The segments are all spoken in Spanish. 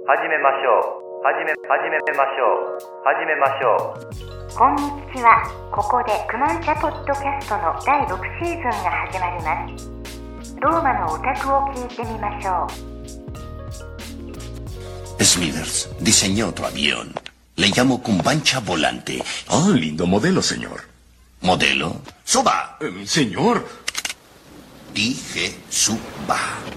始めましょう。始めましょう。始めましょう。 こんにちは。ここでクマンチャポッドキャストの第6シーズンが始まります。ローマのオタクを聞いてみましょう。Smithers diseñó otro avión. Le llamo Cumbancha Volante. Ah, lindo modelo, señor. ¿Modelo? ¡Suba! Señor. Dije suba.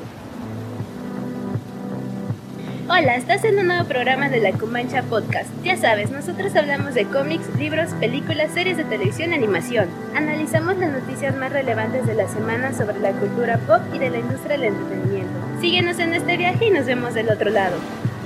Hola, estás en un nuevo programa de la Cumancha Podcast. Ya sabes, nosotros hablamos de cómics, libros, películas, series de televisión y animación. Analizamos las noticias más relevantes de la semana sobre la cultura pop y de la industria del entretenimiento. Síguenos en este viaje y nos vemos del otro lado.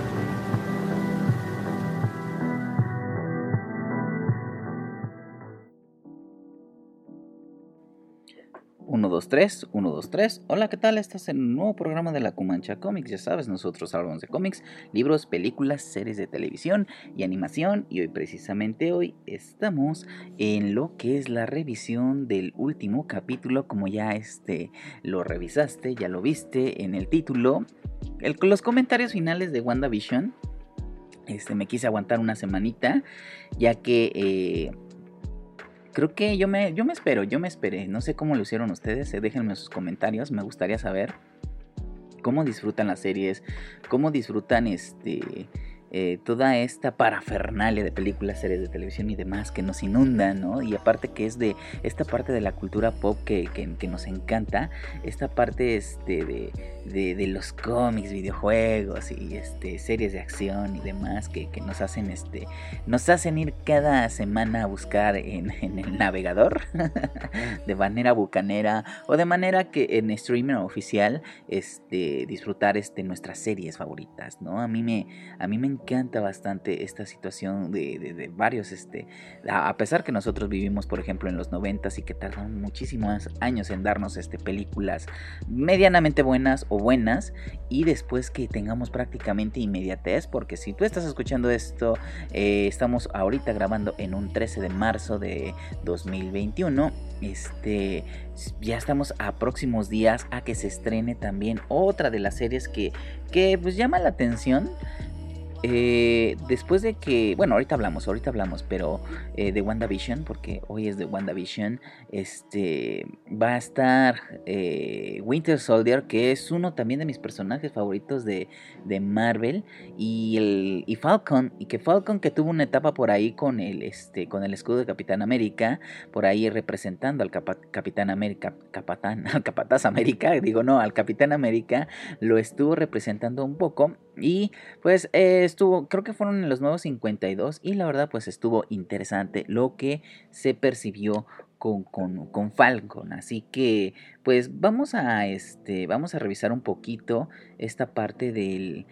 1, 2, 3, 1, 2, 3. Hola, ¿qué tal? Estás en un nuevo programa de la Cumancha Comics. Ya sabes, nosotros hablamos de cómics, libros, películas, series de televisión y animación. Y hoy estamos en lo que es la revisión del último capítulo. Como ya lo revisaste, ya lo viste en el título. Los comentarios finales de WandaVision. Me quise aguantar una semanita, ya que... creo que yo me esperé. No sé cómo lo hicieron ustedes. Déjenme sus comentarios. Me gustaría saber cómo disfrutan las series, cómo disfrutan toda esta parafernalia de películas, series de televisión y demás que nos inundan, ¿no? Y aparte que es de esta parte de la cultura pop que nos encanta, esta parte de los cómics, videojuegos y series de acción y demás que nos hacen ir cada semana a buscar en el navegador de manera bucanera o de manera que en streaming oficial disfrutar nuestras series favoritas, ¿no? A mí me encanta bastante esta situación de varios, a pesar que nosotros vivimos, por ejemplo, en los 90s y que tardan muchísimos años en darnos películas medianamente buenas o buenas, y después que tengamos prácticamente inmediatez, porque si tú estás escuchando esto, estamos ahorita grabando en un 13 de marzo de 2021, ya estamos a próximos días a que se estrene también otra de las series que pues llama la atención. Después de que, bueno, ahorita hablamos, pero de WandaVision, porque hoy es de WandaVision, va a estar Winter Soldier, que es uno también de mis personajes favoritos de Marvel, y Falcon, y que Falcon, que tuvo una etapa por ahí con el escudo de Capitán América, por ahí representando al Capitán América, al Capataz América, al Capitán América, lo estuvo representando un poco, y pues creo que fueron en los nuevos 52, y la verdad pues estuvo interesante lo que se percibió con Falcon. Así que pues vamos a revisar un poquito esta parte de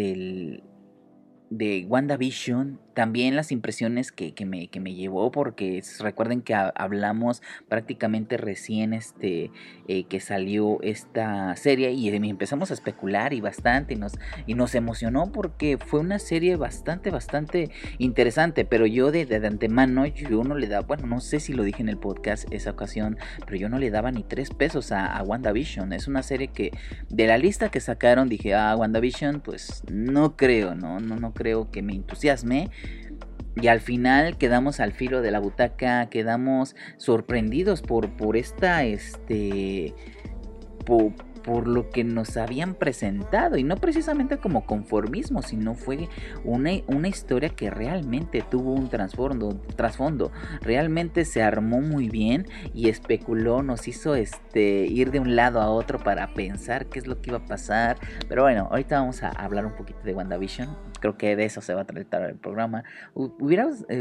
WandaVision, también las impresiones que me llevó, porque recuerden que hablamos prácticamente recién que salió esta serie y empezamos a especular y bastante y nos emocionó porque fue una serie bastante interesante, pero yo de antemano yo no le daba, bueno, no sé si lo dije en el podcast esa ocasión, pero yo no le daba ni 3 pesos a WandaVision. Es una serie que de la lista que sacaron dije, WandaVision pues no creo, no creo que me entusiasme. Y al final quedamos al filo de la butaca, quedamos sorprendidos por esta por lo que nos habían presentado, y no precisamente como conformismo, sino fue una historia que realmente tuvo un trasfondo, realmente se armó muy bien y especuló, nos hizo ir de un lado a otro para pensar qué es lo que iba a pasar. Pero bueno, ahorita vamos a hablar un poquito de WandaVision, creo que de eso se va a tratar el programa. Me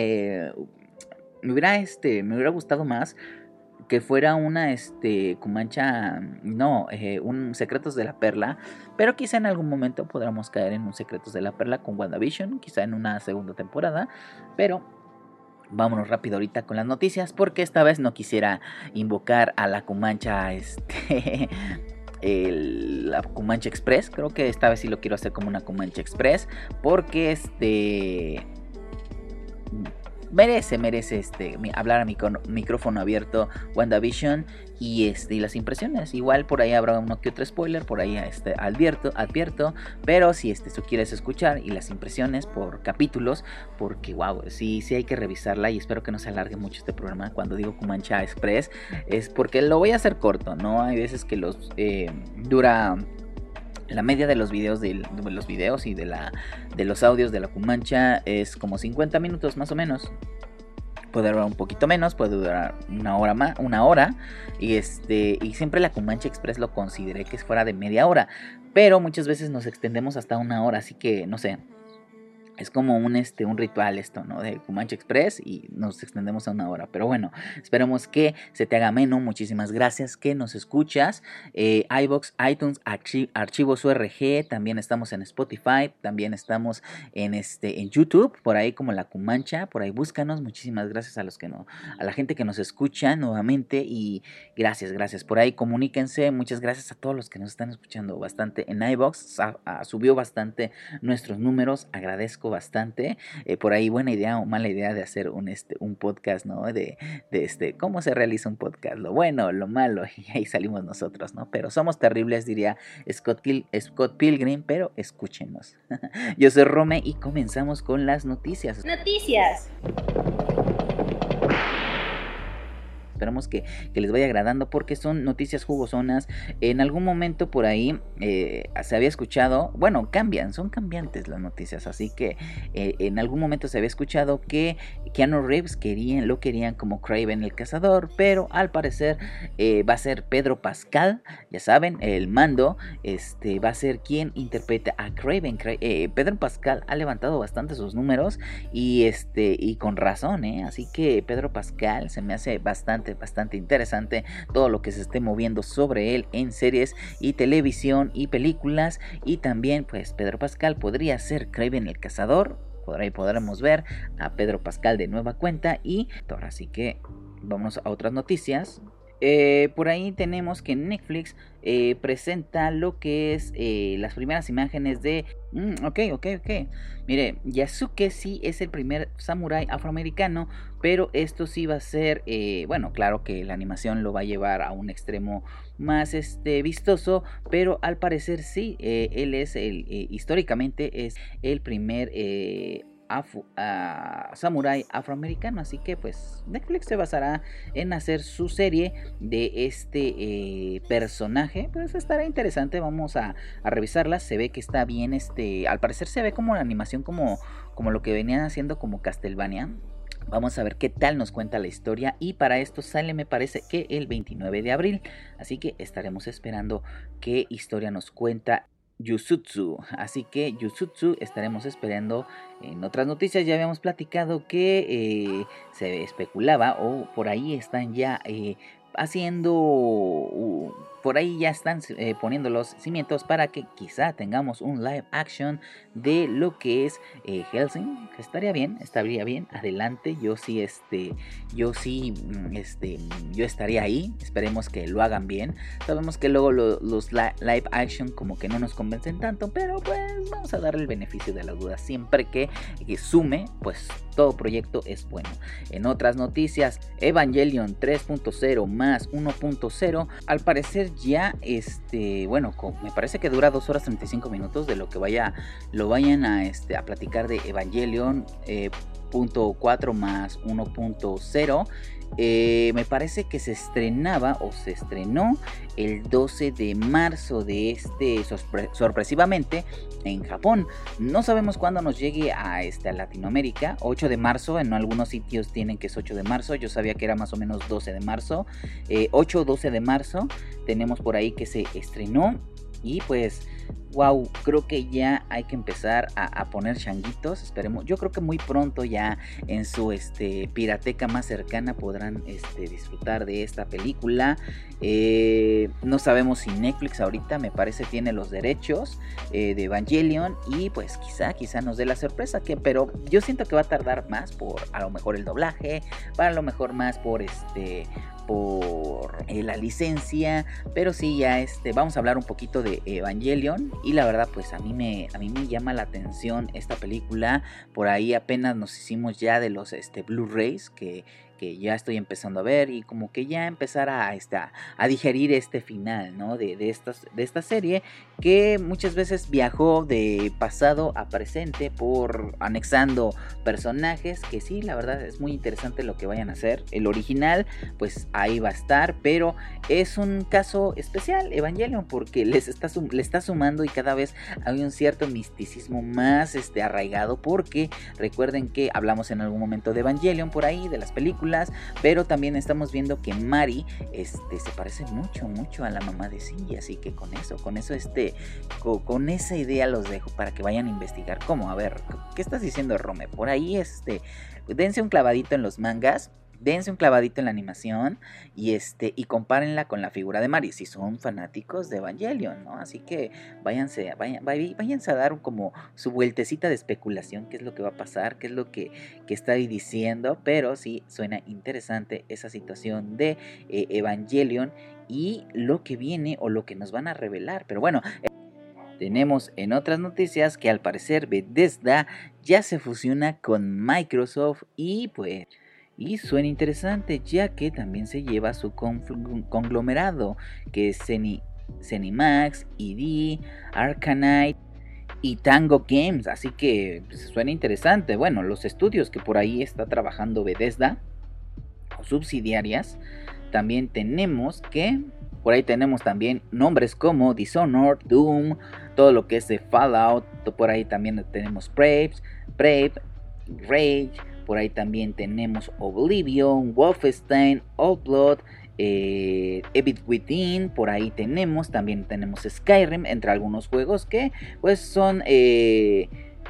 hubiera gustado más que fuera una Cumancha, un Secretos de la Perla, pero quizá en algún momento podamos caer en un Secretos de la Perla con WandaVision, quizá en una segunda temporada, pero vámonos rápido ahorita con las noticias, porque esta vez no quisiera invocar a la Cumancha, la Cumancha Express. Creo que esta vez sí lo quiero hacer como una Cumancha Express, porque merece hablar a micrófono abierto WandaVision y las impresiones. Igual por ahí habrá uno que otro spoiler, por ahí advierto, pero si tú quieres escuchar y las impresiones por capítulos, porque wow, sí hay que revisarla y espero que no se alargue mucho este programa. Cuando digo Comancha Express es porque lo voy a hacer corto, ¿no? Hay veces que dura la media de los videos y de los audios de la Comancha es como 50 minutos más o menos. Puede durar un poquito menos, puede durar una hora y siempre la Comancha Express lo consideré que fuera de media hora, pero muchas veces nos extendemos hasta una hora, así que no sé. Es como un ritual esto, ¿no? De Comancha Express y nos extendemos a una hora. Pero bueno, esperemos que se te haga ameno. Muchísimas gracias que nos escuchas. iVoox, iTunes, Archivos URG. También estamos en Spotify. También estamos en YouTube. Por ahí como La Comancha. Por ahí búscanos. Muchísimas gracias a la gente que nos escucha nuevamente. Y gracias. Por ahí comuníquense. Muchas gracias a todos los que nos están escuchando bastante en iVoox. Subió bastante nuestros números. Agradezco bastante. Por ahí buena idea o mala idea de hacer un podcast, ¿no? De cómo se realiza un podcast, lo bueno, lo malo, y ahí salimos nosotros, ¿no? Pero somos terribles, diría Scott Pilgrim, pero escúchenos. Yo soy Rome y comenzamos con las noticias. Esperamos que les vaya agradando porque son noticias jugosonas. En algún momento por ahí se había escuchado, bueno, son cambiantes las noticias, así que en algún momento se había escuchado que Keanu Reeves lo querían como Kraven el Cazador, pero al parecer va a ser Pedro Pascal, ya saben, el Mando, va a ser quien interprete a Kraven. Pedro Pascal ha levantado bastante sus números y con razón, así que Pedro Pascal se me hace bastante interesante todo lo que se esté moviendo sobre él en series y televisión y películas. Y también pues Pedro Pascal podría ser Kraven el Cazador. Por ahí podremos ver a Pedro Pascal de nueva cuenta. Y así que vamos a otras noticias. Por ahí tenemos que Netflix presenta lo que es las primeras imágenes de... Ok. Mire, Yasuke sí es el primer samurái afroamericano, pero esto sí va a ser... bueno, claro que la animación lo va a llevar a un extremo más vistoso, pero al parecer sí, él es históricamente es el primer... samurái afroamericano, así que pues Netflix se basará en hacer su serie de este personaje. Pues estará interesante, vamos a revisarla. Se ve que está bien, al parecer se ve como la animación como lo que venían haciendo como Castlevania. Vamos a ver qué tal nos cuenta la historia, y para esto sale, me parece que el 29 de abril, así que estaremos esperando qué historia nos cuenta Jujutsu. Así que Jujutsu estaremos esperando. En otras noticias ya habíamos platicado que se especulaba, o por ahí están ya por ahí ya están poniendo los cimientos para que quizá tengamos un live action de lo que es Hellsing, que estaría bien, adelante. Yo estaría ahí. Esperemos que lo hagan bien. Sabemos que luego los live action como que no nos convencen tanto, pero pues vamos a darle el beneficio de la duda. Siempre que sume, pues todo proyecto es bueno. En otras noticias, Evangelion 3.0 más 1.0, al parecer ya bueno, me parece que dura 2 horas 35 minutos de lo que lo vayan a platicar de Evangelion 0.4 más 1.0. Me parece que se estrenó el 12 de marzo de sorpresivamente en Japón. No sabemos cuándo nos llegue a Latinoamérica. 8 de marzo, en algunos sitios tienen que es 8 de marzo. Yo sabía que era más o menos 12 de marzo. 8 o 12 de marzo tenemos por ahí que se estrenó. Y pues, wow, creo que ya hay que empezar a poner changuitos. Esperemos, yo creo que muy pronto ya en su pirateca más cercana podrán disfrutar de esta película. No sabemos si Netflix ahorita, me parece, tiene los derechos de Evangelion, y pues quizá nos dé la sorpresa, pero yo siento que va a tardar más por a lo mejor el doblaje, para a lo mejor más por por la licencia, pero sí, ya vamos a hablar un poquito de Evangelion. Y la verdad, pues a mí me llama la atención esta película. Por ahí apenas nos hicimos ya de los Blu-rays que ya estoy empezando a ver, y como que ya empezar a digerir este final, ¿no? de esta serie, que muchas veces viajó de pasado a presente por anexando personajes, que sí, la verdad es muy interesante lo que vayan a hacer. El original pues ahí va a estar, pero es un caso especial Evangelion, porque le está sumando, y cada vez hay un cierto misticismo más arraigado, porque recuerden que hablamos en algún momento de Evangelion por ahí, de las películas, pero también estamos viendo que Mari se parece mucho a la mamá de Shinji, así que con con esa idea los dejo para que vayan a investigar cómo. A ver, ¿qué estás diciendo, Rome? Por ahí dense un clavadito en los mangas, dense un clavadito en la animación y compárenla con la figura de Mari, si son fanáticos de Evangelion, ¿no? Así que váyanse a dar como su vueltecita de especulación, qué es lo que va a pasar, qué es lo que está ahí diciendo. Pero sí suena interesante esa situación de Evangelion y lo que viene o lo que nos van a revelar. Pero bueno, tenemos en otras noticias que al parecer Bethesda ya se fusiona con Microsoft, y suena interesante, ya que también se lleva su conglomerado, que es ZeniMax, ID, Arcanite y Tango Games. Así que suena interesante. Bueno, los estudios que por ahí está trabajando Bethesda o subsidiarias, también tenemos por ahí tenemos también nombres como Dishonored, Doom, todo lo que es de Fallout. Por ahí también tenemos Brave, Rage. Por ahí también tenemos Oblivion, Wolfenstein, Outblood, Evil Within. Por ahí también tenemos Skyrim, entre algunos juegos que pues son que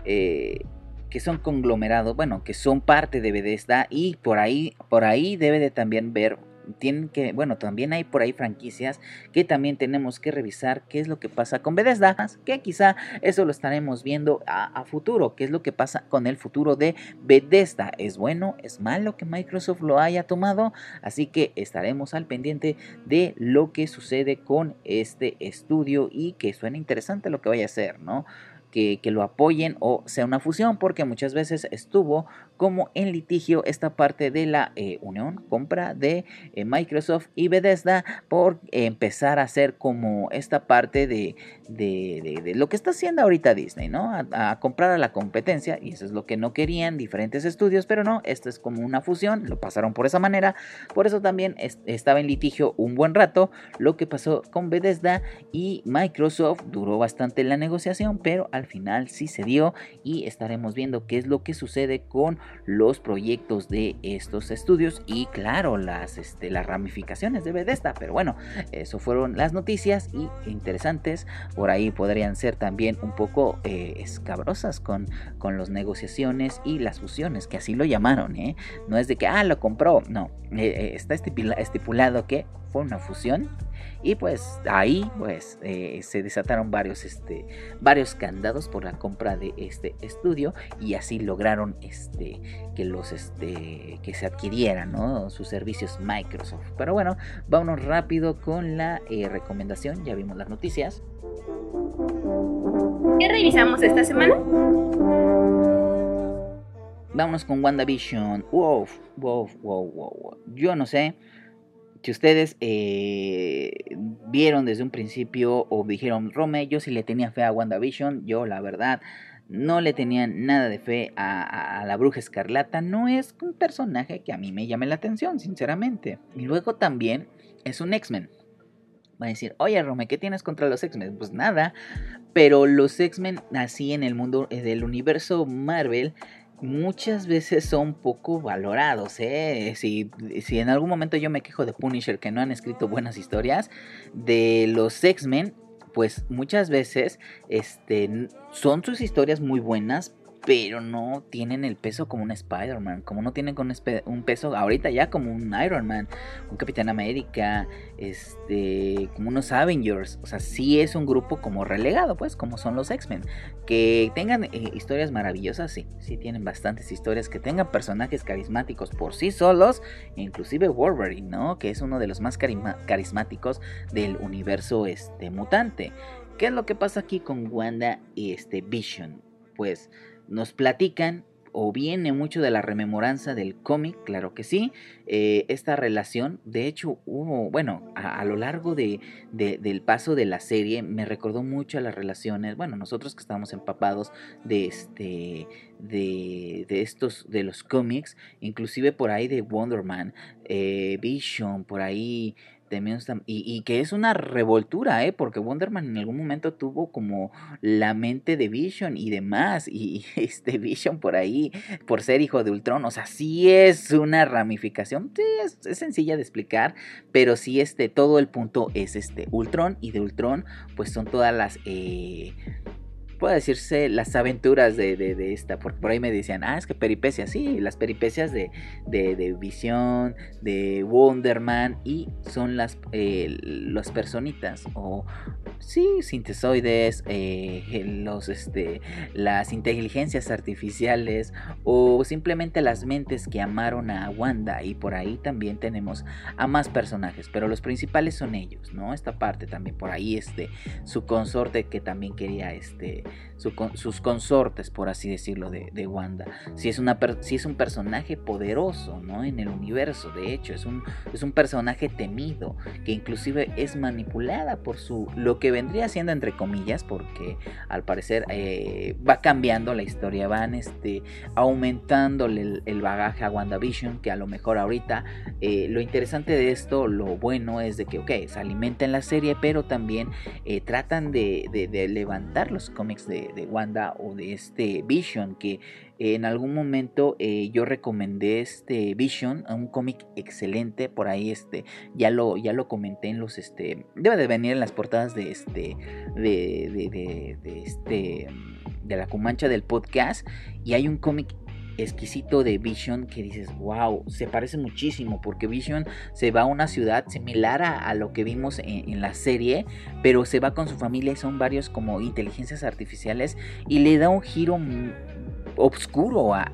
son conglomerados, bueno, que son parte de Bethesda. Y por ahí debe de también ver. También hay por ahí franquicias que también tenemos que revisar qué es lo que pasa con Bethesda, que quizá eso lo estaremos viendo a futuro, qué es lo que pasa con el futuro de Bethesda. ¿Es bueno? ¿Es malo que Microsoft lo haya tomado? Así que estaremos al pendiente de lo que sucede con este estudio, y que suena interesante lo que vaya a hacer, ¿no? Que lo apoyen o sea una fusión, porque muchas veces estuvo como en litigio esta parte de la compra de Microsoft y Bethesda, por empezar a hacer como esta parte de lo que está haciendo ahorita Disney, ¿no? A comprar a la competencia, y eso es lo que no querían diferentes estudios, pero no, esto es como una fusión, lo pasaron por esa manera. Por eso también estaba en litigio un buen rato lo que pasó con Bethesda y Microsoft. Duró bastante la negociación, pero al final sí se dio, y estaremos viendo qué es lo que sucede con los proyectos de estos estudios y claro, las ramificaciones de Bethesda. Pero bueno, eso fueron las noticias, y interesantes. Por ahí podrían ser también un poco escabrosas con las negociaciones y las fusiones, que así lo llamaron, no es de que lo compró, no, está estipulado que fue una fusión. Y pues ahí se desataron varios candados por la compra de este estudio, y así lograron que se adquirieran, ¿no?, sus servicios Microsoft. Pero bueno, vámonos rápido con la recomendación. Ya vimos las noticias. ¿Qué revisamos esta semana? Vámonos con WandaVision. Wow. Yo no sé si ustedes vieron desde un principio o dijeron, Rome, yo sí le tenía fe a WandaVision. Yo la verdad no le tenía nada de fe a la Bruja Escarlata. No es un personaje que a mí me llame la atención, sinceramente. Y luego también es un X-Men. Va a decir, oye Rome, ¿qué tienes contra los X-Men? Pues nada, pero los X-Men así en el mundo del universo Marvel muchas veces son poco valorados, Si en algún momento yo me quejo de Punisher, que no han escrito buenas historias de los X-Men, pues muchas veces son sus historias muy buenas, pero no tienen el peso como un Spider-Man, como no tienen un peso ahorita ya como un Iron Man, un Capitán América, como unos Avengers. O sea, sí es un grupo como relegado, pues, como son los X-Men. Que tengan historias maravillosas, sí tienen bastantes historias, que tengan personajes carismáticos por sí solos, inclusive Wolverine, ¿no? Que es uno de los más carismáticos del universo mutante. ¿Qué es lo que pasa aquí con Wanda y Vision? Pues nos platican, o viene mucho de la rememoranza del cómic, claro que sí, esta relación. De hecho hubo, bueno, a lo largo del paso de la serie, me recordó mucho a las relaciones, bueno, nosotros que estamos empapados de los cómics, inclusive por ahí de Wonder Man, Vision, por ahí. Y que es una revoltura, porque Wonder Man en algún momento tuvo como la mente de Vision y demás, y Vision por ahí, por ser hijo de Ultron, o sea, sí es una ramificación, sí, es sencilla de explicar, pero sí todo el punto es Ultron, y de Ultron pues son todas las... puede decirse las aventuras de esta, porque por ahí me decían, es que peripecias, sí, las peripecias de Visión, de Wonder Man, y son las personitas, o sí, sintesoides, las inteligencias artificiales, o simplemente las mentes que amaron a Wanda, y por ahí también tenemos a más personajes, pero los principales son ellos, ¿no? Esta parte también, por ahí su consorte que también quería sus consortes, por así decirlo, de Wanda. Si es un personaje poderoso, ¿no? En el universo, de hecho, es un personaje temido, que inclusive es manipulada por lo que vendría siendo entre comillas, porque al parecer va cambiando la historia, van aumentándole el bagaje a WandaVision, que a lo mejor ahorita lo interesante de esto, lo bueno es de que se alimenta en la serie, pero también tratan de levantar los cómics de Wanda o de Vision, que en algún momento yo recomendé Vision, un cómic excelente, por ahí ya lo comenté en los debe de venir en las portadas de la Cumancha del podcast, y hay un cómic exquisito de Vision que dices, wow, se parece muchísimo, porque Vision se va a una ciudad similar a lo que vimos en la serie, pero se va con su familia y son varios como inteligencias artificiales, y le da un giro obscuro a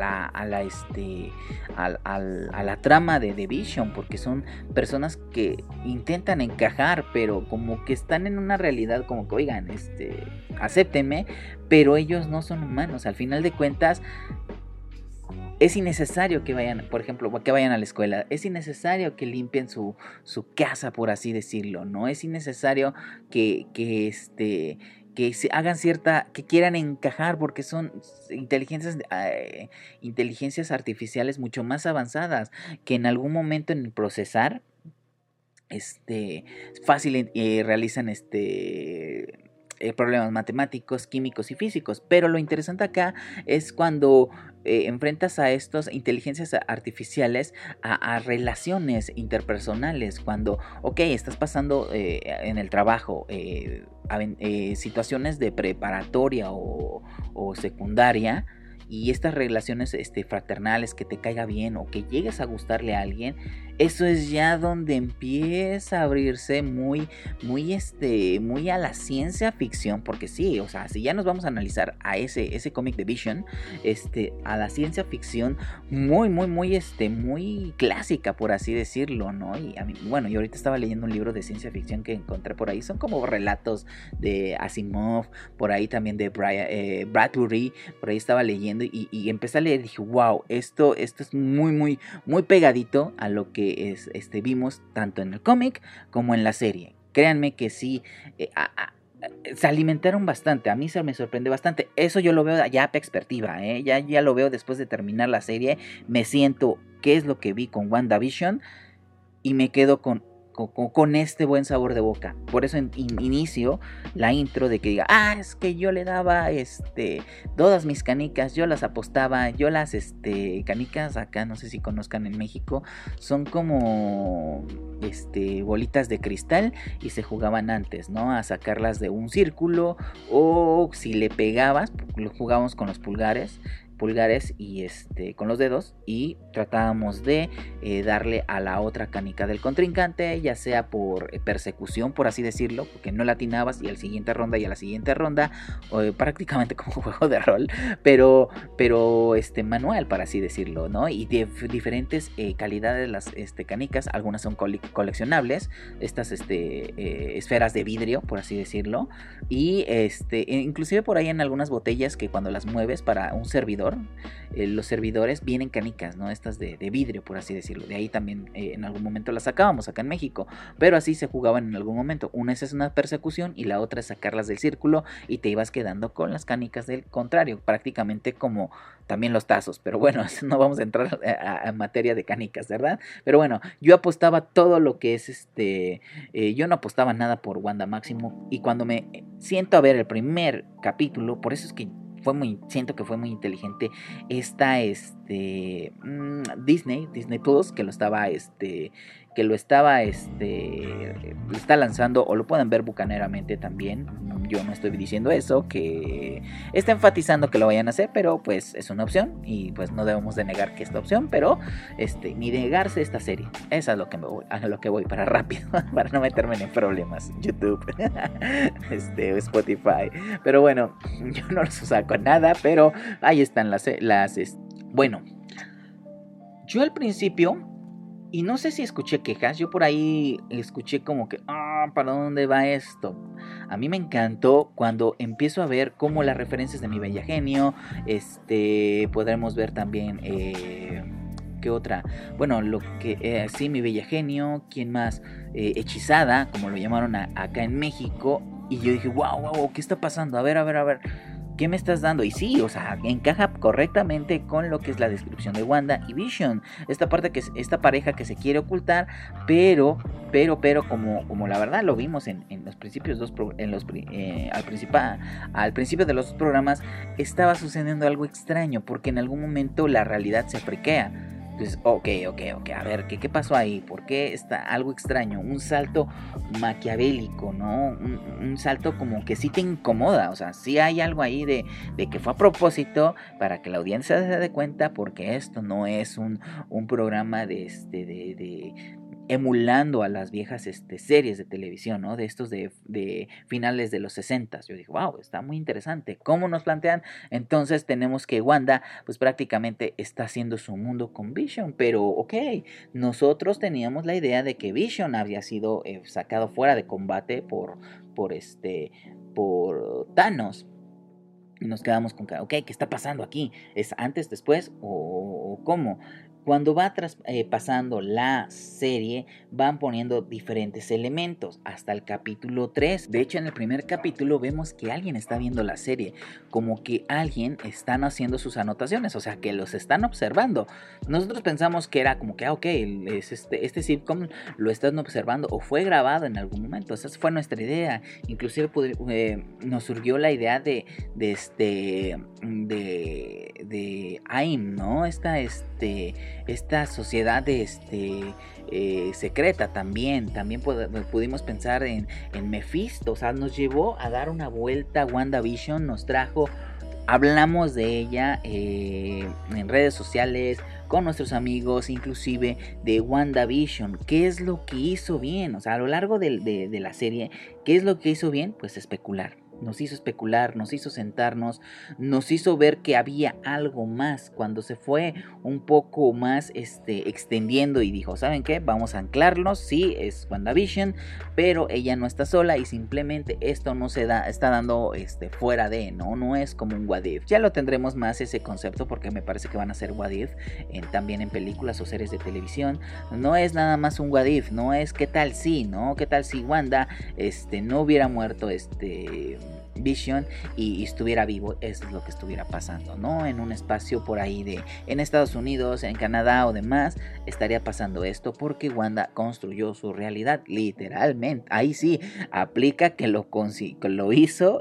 la trama de Vision, porque son personas que intentan encajar, pero como que están en una realidad como que, oigan, acéptenme, pero ellos no son humanos. Al final de cuentas es innecesario que vayan, por ejemplo, que vayan a la escuela, es innecesario que limpien su casa, por así decirlo, ¿no? Es innecesario que se hagan que quieran encajar, porque son inteligencias artificiales mucho más avanzadas, que en algún momento en el procesar fácil realizan problemas matemáticos, químicos y físicos. Pero lo interesante acá es cuando enfrentas a estas inteligencias artificiales a relaciones interpersonales, cuando estás pasando en el trabajo situaciones de preparatoria o secundaria, y estas relaciones fraternales, que te caiga bien o que llegues a gustarle a alguien, eso es ya donde empieza a abrirse muy a la ciencia ficción, porque sí, o sea, si ya nos vamos a analizar a ese cómic de Vision, a la ciencia ficción muy clásica, por así decirlo, ¿no? Y a mí, bueno, yo ahorita estaba leyendo un libro de ciencia ficción que encontré por ahí, son como relatos de Asimov, por ahí también de Bradbury, por ahí estaba leyendo y empecé a leer y dije, wow, esto es muy pegadito a lo que vimos tanto en el cómic como en la serie. Créanme que sí, se alimentaron bastante. A mí se me sorprende bastante. Eso yo lo veo ya a perspectiva, ya lo veo después de terminar la serie. Me siento qué es lo que vi con WandaVision y me quedo con con este buen sabor de boca. Por eso inicio la intro de que diga, es que yo le daba todas mis canicas, yo las apostaba, yo las canicas acá, no sé si conozcan en México, son como bolitas de cristal y se jugaban antes, ¿no? A sacarlas de un círculo, o si le pegabas, lo jugábamos con los pulgares y con los dedos, y tratábamos de darle a la otra canica del contrincante, ya sea por persecución, por así decirlo, porque no la atinabas, y a la siguiente ronda, prácticamente como juego de rol, pero manual, para así decirlo, ¿no? Y de diferentes calidades las canicas, algunas son coleccionables, estas esferas de vidrio, por así decirlo, y inclusive por ahí en algunas botellas que cuando las mueves para un servidor, los servidores vienen canicas, ¿no? Estas de vidrio, por así decirlo. De ahí también en algún momento las sacábamos acá en México, pero así se jugaban en algún momento. Una es una persecución y la otra es sacarlas del círculo, y te ibas quedando con las canicas del contrario, prácticamente como también los tazos. Pero bueno, no vamos a entrar a materia de canicas, ¿verdad? Pero bueno, yo apostaba todo lo que es yo no apostaba nada por Wanda Maximoff, y cuando me siento a ver el primer capítulo, por eso es que siento que fue muy inteligente esta Disney Plus, que lo está lanzando, o lo pueden ver bucaneramente también. Yo no estoy diciendo eso, que está enfatizando que lo vayan a hacer, pero pues es una opción, y pues no debemos de negar que esta opción, pero ni negarse esta serie. Eso es a lo que voy para rápido, para no meterme en problemas. YouTube, Spotify, pero bueno, yo no los saco nada, pero ahí están bueno, yo al principio, y no sé si escuché quejas, yo por ahí escuché como que, ¿para dónde va esto? A mí me encantó cuando empiezo a ver cómo las referencias de Mi Bella Genio, podremos ver también, ¿qué otra? Bueno, sí, Mi Bella Genio, ¿quién más? Hechizada, como lo llamaron acá en México, y yo dije, wow, ¿qué está pasando? A ver, ¿qué me estás dando? Y sí, o sea, encaja correctamente con lo que es la descripción de Wanda y Vision. Esta pareja que se quiere ocultar, pero como la verdad lo vimos en los principios al principio de los dos programas, estaba sucediendo algo extraño, porque en algún momento la realidad se friquea. Entonces, ok, a ver, ¿qué pasó ahí? ¿Por qué está algo extraño? Un salto maquiavélico, ¿no? Un salto como que sí te incomoda, o sea, sí hay algo ahí de que fue a propósito para que la audiencia se dé cuenta, porque esto no es un programa de emulando a las viejas series de televisión, ¿no? De estos de finales de los 60. Yo dije, wow, está muy interesante. ¿Cómo nos plantean? Entonces tenemos que Wanda, pues prácticamente está haciendo su mundo con Vision, pero ok, nosotros teníamos la idea de que Vision había sido sacado fuera de combate por Thanos. Y nos quedamos con que, ok, ¿qué está pasando aquí? ¿Es antes, después o cómo? Cuando va pasando la serie, van poniendo diferentes elementos hasta el capítulo 3. De hecho, en el primer capítulo vemos que alguien está viendo la serie, como que alguien están haciendo sus anotaciones, o sea, que los están observando. Nosotros pensamos que era como que, ok, este sitcom lo están observando o fue grabado en algún momento. Esa fue nuestra idea. Inclusive nos surgió la idea de AIM, ¿no? Esta sociedad secreta también pudimos pensar en Mephisto. O sea, nos llevó a dar una vuelta. WandaVision nos trajo, hablamos de ella en redes sociales, con nuestros amigos, inclusive de WandaVision. ¿Qué es lo que hizo bien? O sea, a lo largo de la serie, ¿qué es lo que hizo bien? Pues especular. Nos hizo especular, nos hizo sentarnos, nos hizo ver que había algo más. Cuando se fue un poco más extendiendo y dijo, ¿saben qué? Vamos a anclarnos, sí, es WandaVision, pero ella no está sola y simplemente esto no se está dando fuera de, no es como un what if. Ya lo tendremos más ese concepto, porque me parece que van a ser what if también en películas o series de televisión. No es nada más un what if, no es qué tal si, ¿no? ¿Qué tal si Wanda no hubiera muerto Vision y estuviera vivo, eso es lo que estuviera pasando, ¿no? En un espacio por ahí en Estados Unidos, en Canadá o demás, estaría pasando esto porque Wanda construyó su realidad, literalmente. Ahí sí, aplica que lo hizo,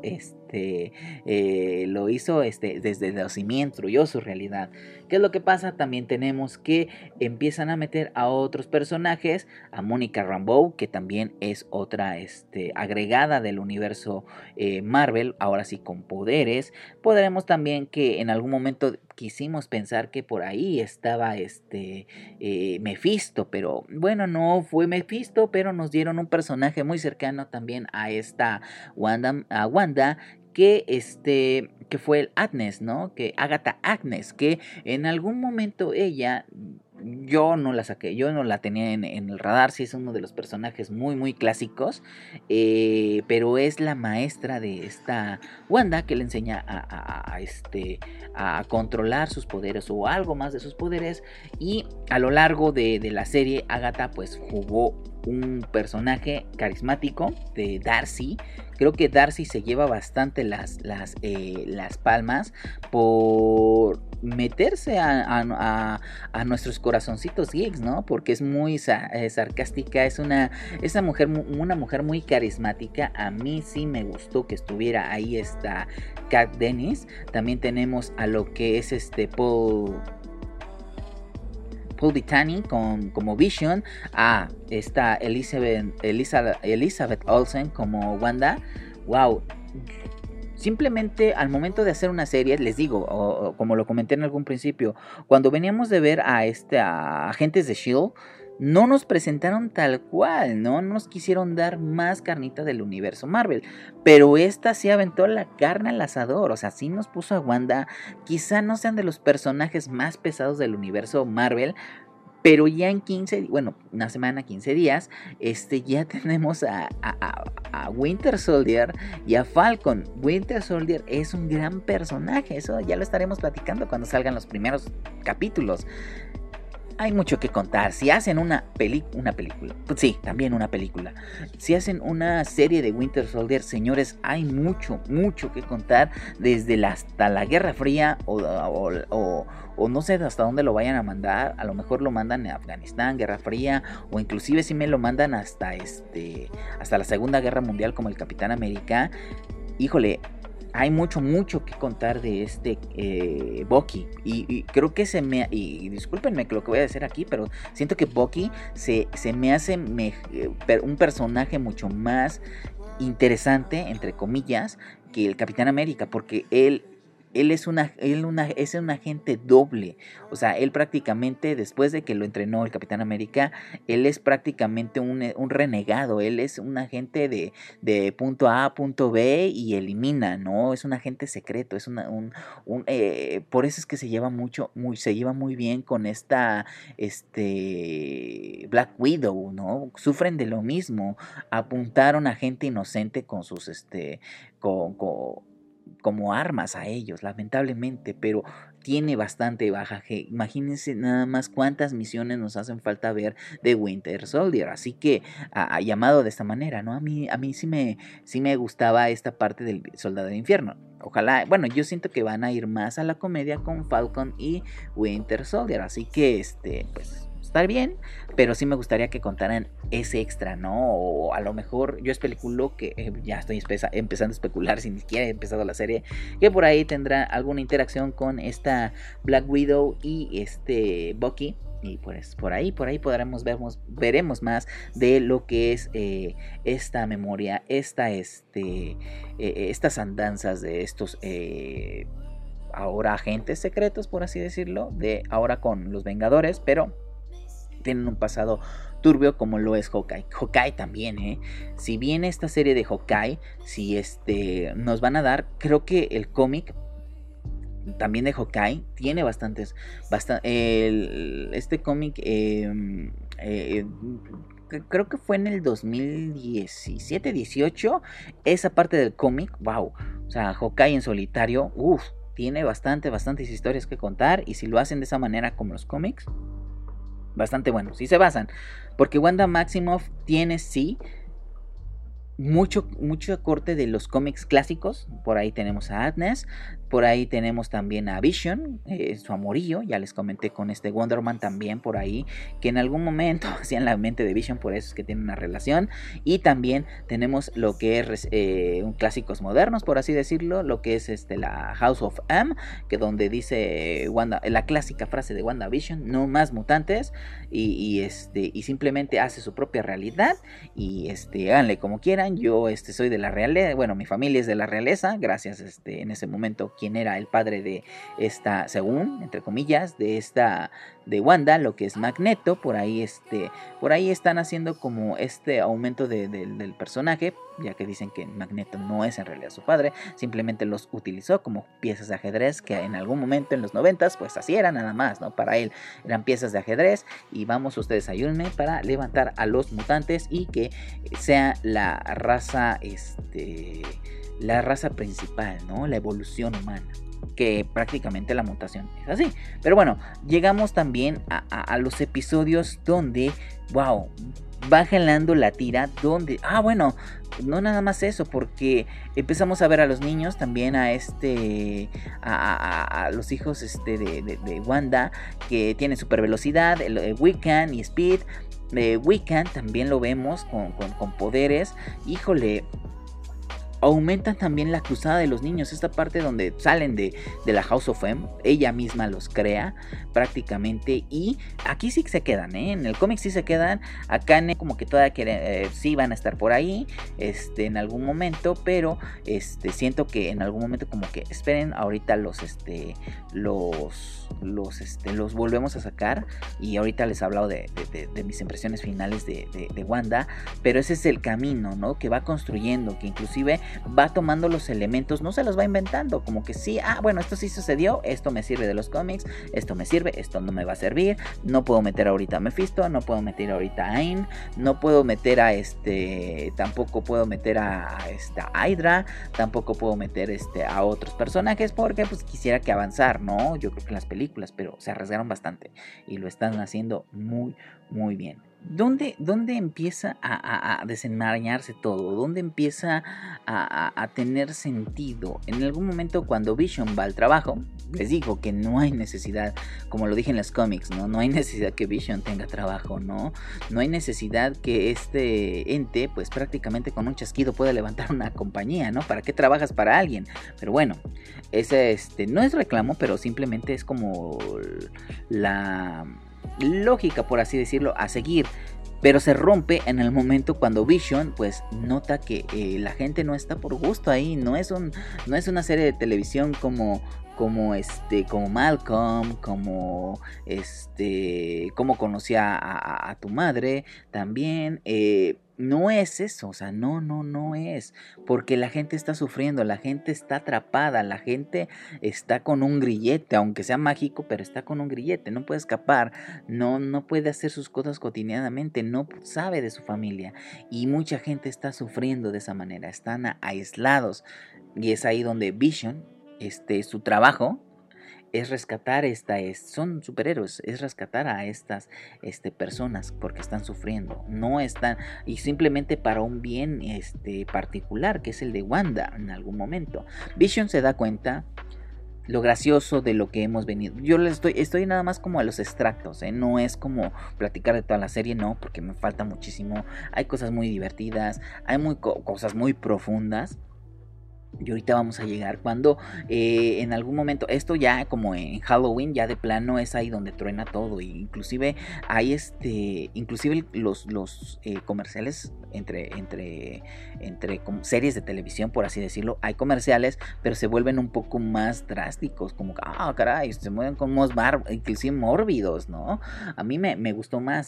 desde los cimientos, construyó su realidad. ¿Qué es lo que pasa? También tenemos que empiezan a meter a otros personajes, a Monica Rambeau, que también es otra agregada del universo Marvel, ahora sí con poderes. Podremos también que en algún momento quisimos pensar que por ahí estaba Mephisto, pero bueno, no fue Mephisto, pero nos dieron un personaje muy cercano también a esta Wanda, que fue el Agnes, ¿no? Que Agatha Agnes, que en algún momento ella, yo no la tenía en el radar, sí es uno de los personajes muy muy clásicos, pero es la maestra de esta Wanda que le enseña a controlar sus poderes o algo más de sus poderes, y a lo largo de la serie Agatha pues jugó un personaje carismático de Darcy. Creo que Darcy se lleva bastante las palmas por meterse a nuestros corazoncitos geeks, ¿no? Porque es muy sarcástica, una mujer muy carismática. A mí sí me gustó que estuviera ahí esta Kat Dennis. También tenemos a lo que es Paul Bettany como Vision, a esta Elizabeth Olsen como Wanda. Wow, simplemente al momento de hacer una serie, les digo, como lo comenté en algún principio, cuando veníamos de ver a Agentes de S.H.I.E.L.D., no nos presentaron tal cual, no nos quisieron dar más carnita del universo Marvel, pero esta sí aventó la carne al asador, o sea, sí nos puso a Wanda. Quizá no sean de los personajes más pesados del universo Marvel, pero ya en una semana, 15 días, ya tenemos a Winter Soldier y a Falcon. Winter Soldier es un gran personaje, eso ya lo estaremos platicando cuando salgan los primeros capítulos. Hay mucho que contar. Si hacen una película, pues sí, también una película. Si hacen una serie de Winter Soldier, señores, hay mucho que contar, desde hasta la Guerra Fría o no sé hasta dónde lo vayan a mandar. A lo mejor lo mandan en Afganistán, Guerra Fría, o inclusive si me lo mandan hasta la Segunda Guerra Mundial como el Capitán América. Híjole, hay mucho que contar de Bucky. Y creo que y discúlpenme lo que voy a decir aquí, pero siento que Bucky se me hace un personaje mucho más interesante, entre comillas, que el Capitán América, porque él es un agente doble. O sea, él prácticamente, después de que lo entrenó el Capitán América, él es prácticamente un renegado. Él es un agente de punto A a punto B y elimina, ¿no? Es un agente secreto. Es por eso es que se lleva muy bien con esta Black Widow, ¿no? Sufren de lo mismo. Apuntaron a gente inocente con sus como armas a ellos, lamentablemente, pero tiene bastante bajaje. Imagínense nada más cuántas misiones nos hacen falta ver de Winter Soldier. Así que llamado de esta manera, ¿no? A mí sí me gustaba esta parte del Soldado del Infierno. Ojalá, bueno, yo siento que van a ir más a la comedia con Falcon y Winter Soldier. Así que pues estar bien, pero sí me gustaría que contaran ese extra, ¿no? O a lo mejor yo especulo que ya estoy empezando a especular, si ni siquiera he empezado la serie, que por ahí tendrá alguna interacción con esta Black Widow y Bucky. Y pues por ahí veremos más de lo que es esta memoria, estas andanzas de estos ahora agentes secretos, por así decirlo, de ahora con los Vengadores, pero tienen un pasado turbio como lo es Hawkeye. Hawkeye también, si bien esta serie de Hawkeye, si nos van a dar, creo que el cómic también de Hawkeye tiene este cómic creo que fue en el 2017-18 esa parte del cómic. Wow, o sea, Hawkeye en solitario, tiene bastantes historias que contar, y si lo hacen de esa manera como los cómics, bastante bueno, si se basan, porque Wanda Maximoff tiene mucho corte de los cómics clásicos. Por ahí tenemos a Agnes, por ahí tenemos también a Vision, su amorillo, ya les comenté con este Wonder Man también por ahí, que en algún momento hacían la mente de Vision, por eso es que tienen una relación. Y también tenemos lo que es clásicos modernos, por así decirlo, lo que es la House of M, que donde dice Wanda, la clásica frase de WandaVision: no más mutantes, y simplemente hace su propia realidad, y háganle como quieran. Yo soy de la realeza, bueno, mi familia es de la realeza, gracias en ese momento quien era el padre de esta, según entre comillas, de Wanda, lo que es Magneto. Por ahí están haciendo como aumento del personaje, ya que dicen que Magneto no es en realidad su padre, simplemente los utilizó como piezas de ajedrez, que en algún momento en los 90s pues así eran nada más, ¿no? Para él eran piezas de ajedrez, y vamos, ustedes ayúdenme para levantar a los mutantes y que sea la raza principal, ¿no? La evolución humana, que prácticamente la mutación es así. Pero bueno, llegamos también a los episodios donde, wow, va jalando la tira, donde, bueno, no nada más eso, porque empezamos a ver a los niños también, a los hijos de Wanda, que tienen super velocidad, Wiccan y Speed. Wiccan también lo vemos con poderes, híjole. Aumentan también la cruzada de los niños, esta parte donde salen de la House of M, ella misma los crea prácticamente, y aquí sí se quedan, en el cómic sí se quedan. Acá como que todavía sí van a estar por ahí en algún momento, pero siento que en algún momento como que esperen, ahorita los volvemos a sacar, y ahorita les he hablado de mis impresiones finales de Wanda, pero ese es el camino, ¿no? Que va construyendo, que inclusive va tomando los elementos, no se los va inventando, como que sí, bueno, esto sí sucedió, esto me sirve de los cómics, esto me sirve, esto no me va a servir, no puedo meter ahorita a Mephisto, no puedo meter ahorita a Ain, no puedo meter a tampoco puedo meter a Hydra, tampoco puedo meter a otros personajes, porque pues quisiera que avanzar, ¿no? Yo creo que las películas, pero se arriesgaron bastante y lo están haciendo muy, muy bien. ¿Dónde empieza a desenmarañarse todo? ¿Dónde empieza a tener sentido? En algún momento, cuando Vision va al trabajo, les digo que no hay necesidad, como lo dije en los cómics, ¿no? No hay necesidad que Vision tenga trabajo, ¿no? No hay necesidad que este ente, pues prácticamente con un chasquido pueda levantar una compañía, ¿no? ¿Para qué trabajas para alguien? Pero bueno, ese no es reclamo, pero simplemente es como la lógica, por así decirlo, a seguir. Pero se rompe en el momento cuando Vision pues nota que la gente no está por gusto ahí. No es una serie de televisión como Malcolm, como Cómo conocí a tu madre también. No es eso, o sea, no es, porque la gente está sufriendo, la gente está atrapada, la gente está con un grillete, aunque sea mágico, pero está con un grillete, no puede escapar, no puede hacer sus cosas cotidianamente, no sabe de su familia, y mucha gente está sufriendo de esa manera, están aislados, y es ahí donde Vision, su trabajo es rescatar son superhéroes, es rescatar a estas personas porque están sufriendo, no están, y simplemente para un bien particular, que es el de Wanda. En algún momento Vision se da cuenta lo gracioso de lo que hemos venido. Yo estoy nada más como a los extractos, no es como platicar de toda la serie, no, porque me falta muchísimo. Hay cosas muy divertidas, hay cosas muy profundas. Y ahorita vamos a llegar cuando en algún momento, esto ya como en Halloween, ya de plano es ahí donde truena todo. Y inclusive hay inclusive los comerciales entre series de televisión, por así decirlo, hay comerciales, pero se vuelven un poco más drásticos, como caray, se mueven con más inclusive mórbidos, ¿no? A mí me gustó más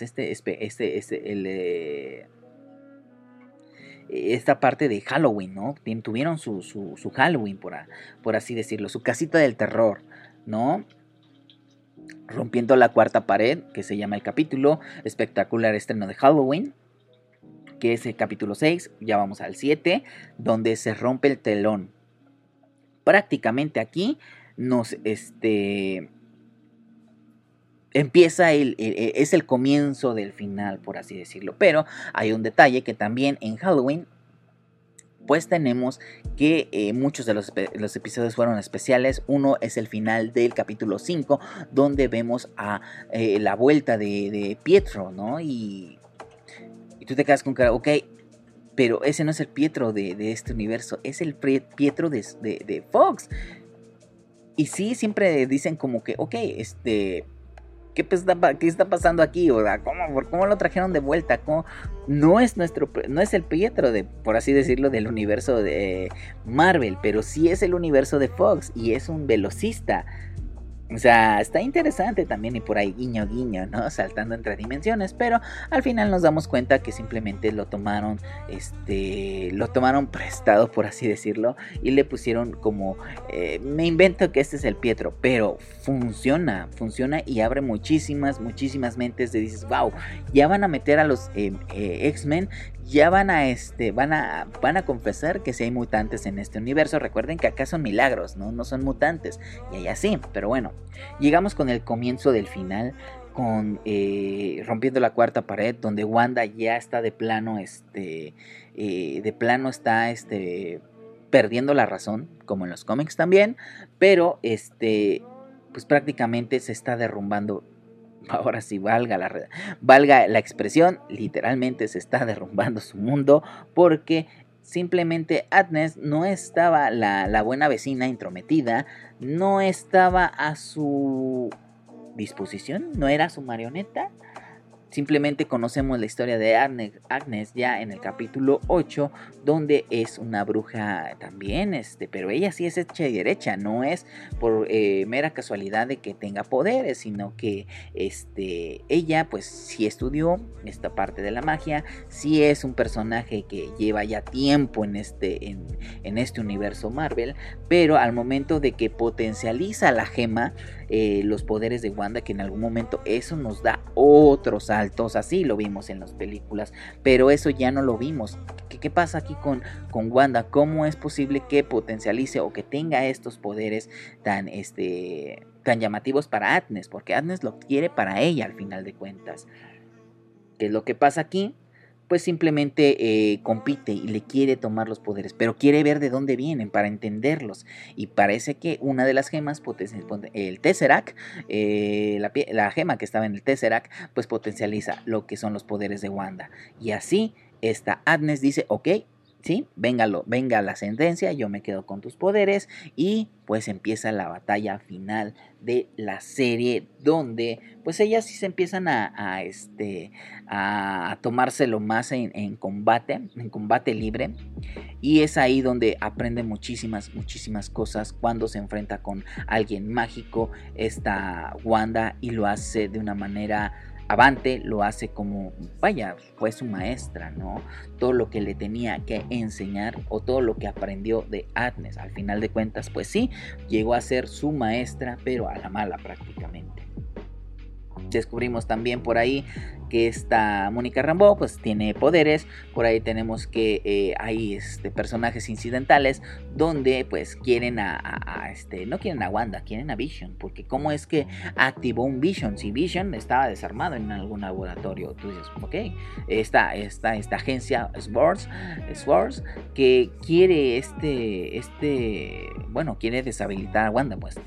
esta parte de Halloween, ¿no? Tuvieron su Halloween, por así decirlo, su casita del terror, ¿no? Rompiendo la cuarta pared, que se llama el capítulo, espectacular estreno de Halloween, que es el capítulo 6, ya vamos al 7, donde se rompe el telón. Prácticamente aquí nos empieza es el comienzo del final, por así decirlo. Pero hay un detalle, que también en Halloween pues tenemos que muchos de los episodios fueron especiales. Uno es el final del capítulo 5, donde vemos a la vuelta de Pietro, ¿no? Y tú te quedas con cara, ok, pero ese no es el Pietro de este universo, es el Pietro de Fox. Y sí, siempre dicen como que, ok, ¿qué está pasando aquí? O sea, ¿cómo lo trajeron de vuelta? No es el Pietro por así decirlo, del universo de Marvel, pero sí es el universo de Fox y es un velocista. O sea, está interesante también y por ahí guiño guiño, ¿no? Saltando entre dimensiones, pero al final nos damos cuenta que simplemente lo tomaron prestado, por así decirlo, y le pusieron como, me invento que este es el Pietro, pero funciona y abre muchísimas mentes de dices, wow, ya van a meter a los X-Men, ya van a confesar que sí hay mutantes en este universo. Recuerden que acá son milagros, no son mutantes, y allá sí, pero bueno, llegamos con el comienzo del final, con rompiendo la cuarta pared, donde Wanda ya está de plano perdiendo la razón, como en los cómics también, pero pues prácticamente se está derrumbando. Ahora sí, valga la expresión, literalmente se está derrumbando su mundo, porque simplemente Agnes no estaba, la buena vecina intrometida, no estaba a su disposición, no era su marioneta. Simplemente conocemos la historia de Agnes ya en el capítulo 8, donde es una bruja también, pero ella sí es hecha y derecha, no es por mera casualidad de que tenga poderes, sino que ella pues sí estudió esta parte de la magia, sí es un personaje que lleva ya tiempo en este universo Marvel, pero al momento de que potencializa la gema, los poderes de Wanda, que en algún momento eso nos da otros saltos, así lo vimos en las películas, pero eso ya no lo vimos. ¿Qué pasa aquí con Wanda? ¿Cómo es posible que potencialice o que tenga estos poderes tan llamativos para Agnes? Porque Agnes lo quiere para ella al final de cuentas. ¿Qué es lo que pasa aquí? Pues simplemente compite y le quiere tomar los poderes, pero quiere ver de dónde vienen para entenderlos, y parece que una de las gemas, el Tesseract, la gema que estaba en el Tesseract, pues potencializa lo que son los poderes de Wanda, y así esta Agnes dice, ok, sí, venga la sentencia, yo me quedo con tus poderes, y pues empieza la batalla final de la serie, donde pues ellas sí se empiezan a tomárselo más en combate libre, y es ahí donde aprende muchísimas cosas cuando se enfrenta con alguien mágico, esta Wanda, y lo hace de una manera avante, lo hace como, vaya, fue su maestra, ¿no? Todo lo que le tenía que enseñar, o todo lo que aprendió de Agnes, al final de cuentas, pues sí, llegó a ser su maestra, pero a la mala prácticamente. Descubrimos también por ahí que esta Mónica Rambeau pues tiene poderes. Por ahí tenemos que hay personajes incidentales donde pues quieren no quieren a Wanda, quieren a Vision, porque cómo es que activó un Vision si Vision estaba desarmado en algún laboratorio. Tú dices, ok, esta agencia Swords que quiere quiere deshabilitar a Wanda, pues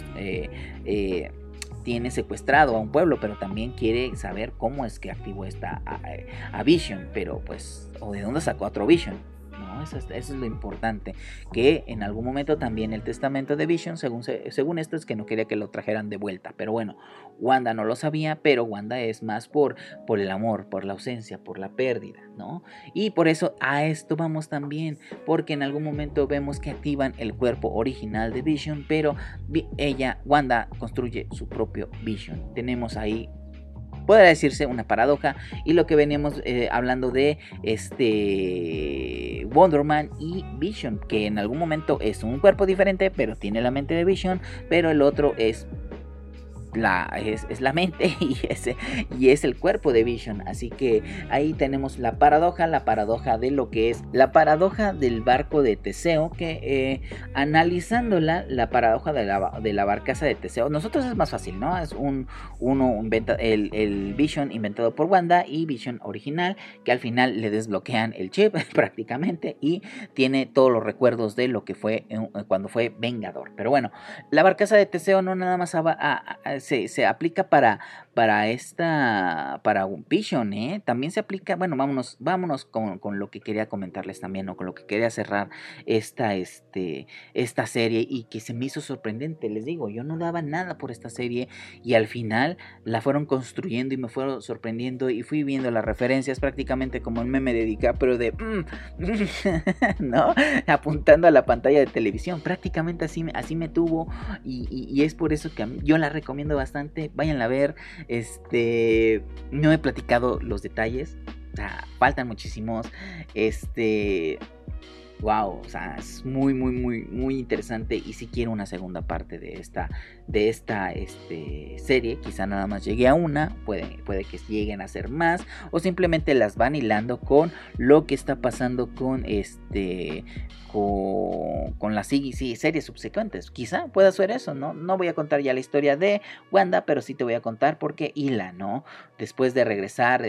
tiene secuestrado a un pueblo, pero también quiere saber cómo es que activó a Vision, pero pues, o de dónde sacó otro Vision, ¿no? Eso es lo importante, que en algún momento también el testamento de Vision, según esto, es que no quería que lo trajeran de vuelta, pero bueno, Wanda no lo sabía, pero Wanda es más por el amor, por la ausencia, por la pérdida, ¿no? Y por eso a esto vamos también, porque en algún momento vemos que activan el cuerpo original de Vision, pero Wanda construye su propio Vision. Tenemos ahí, podrá decirse, una paradoja, y lo que veníamos hablando de Wonder Man y Vision, que en algún momento es un cuerpo diferente, pero tiene la mente de Vision, pero el otro es es la mente y es el cuerpo de Vision. Así que ahí tenemos la paradoja de lo que es la paradoja del barco de Teseo, que analizándola, la paradoja de la barcaza de Teseo, nosotros es más fácil, ¿no? Es el Vision inventado por Wanda y Vision original, que al final le desbloquean el chip prácticamente y tiene todos los recuerdos de lo que fue cuando fue Vengador. Pero bueno, la barcaza de Teseo no nada más se aplica para Vision, también se aplica, bueno, vámonos con lo que quería comentarles también, o con lo que quería cerrar esta serie, y que se me hizo sorprendente. Les digo, yo no daba nada por esta serie y al final la fueron construyendo y me fueron sorprendiendo y fui viendo las referencias prácticamente como el meme de DiCaprio de ¿no? Apuntando a la pantalla de televisión. Prácticamente así me tuvo, y es por eso que yo la recomiendo bastante. Váyanla a ver. No he platicado los detalles, o sea, faltan muchísimos. Wow, o sea, es muy interesante, y si quiero una segunda parte de esta serie. Quizá nada más llegue a una, puede que lleguen a ser más, o simplemente las van hilando con lo que está pasando con las series subsecuentes. Quizá pueda ser eso, no voy a contar ya la historia de Wanda, pero sí te voy a contar por qué hila, ¿no? Después de regresar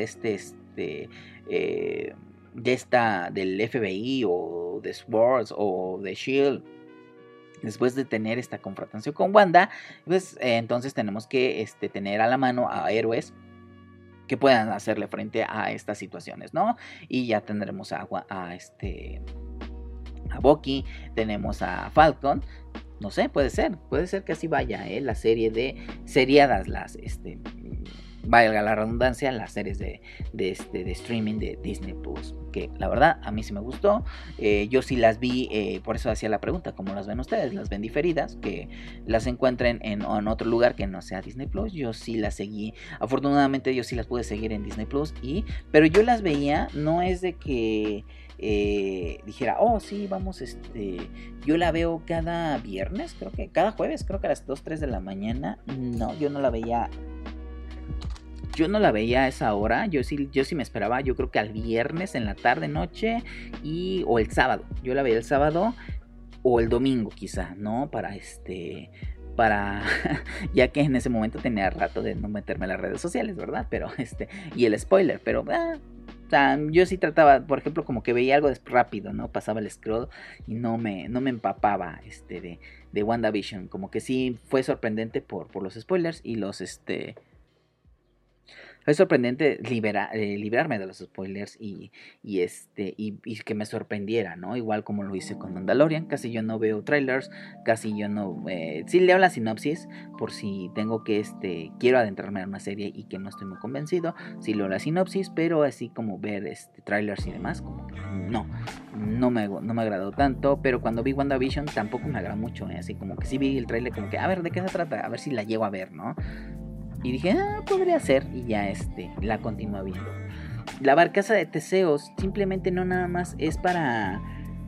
del FBI o de SWORD o de SHIELD, después de tener esta confrontación con Wanda, pues entonces tenemos que tener a la mano a héroes que puedan hacerle frente a estas situaciones, ¿no? Y ya tendremos a Bucky, tenemos a Falcon. No sé, puede ser que así vaya, la serie de seriadas, valga la redundancia, las series de streaming de Disney Plus, que la verdad a mí sí me gustó. Yo sí las vi, por eso hacía la pregunta, ¿cómo las ven ustedes? ¿Las ven diferidas? Que las encuentren en otro lugar que no sea Disney Plus. Yo sí las seguí, afortunadamente yo sí las pude seguir en Disney Plus, pero yo las veía, no es de que dijera, oh sí, vamos, yo la veo cada viernes, cada jueves, creo que a las 2, 3 de la mañana. No, yo no la veía a esa hora. Yo sí me esperaba, yo creo que al viernes en la tarde, noche, o el sábado. Yo la veía el sábado o el domingo quizá, ¿no? Para ya que en ese momento tenía rato de no meterme en las redes sociales, ¿verdad? Pero y el spoiler, pero o sea, yo sí trataba, por ejemplo, como que veía algo rápido, ¿no? Pasaba el scroll y no me empapaba de WandaVision. Como que sí fue sorprendente por los spoilers y fue sorprendente librarme de los spoilers y que me sorprendiera, ¿no? Igual como lo hice con Mandalorian. Casi yo no veo trailers, casi yo no... sí leo la sinopsis por si tengo que... quiero adentrarme en una serie y que no estoy muy convencido. Sí leo la sinopsis, pero así como ver trailers y demás, como que no me agradó tanto. Pero cuando vi WandaVision tampoco me agradó mucho, así como que sí vi el trailer como que, a ver, ¿de qué se trata? A ver si la llego a ver, ¿no? Y dije, podría ser, y ya la continúo viendo. La barcaza de Teseo simplemente no nada más es para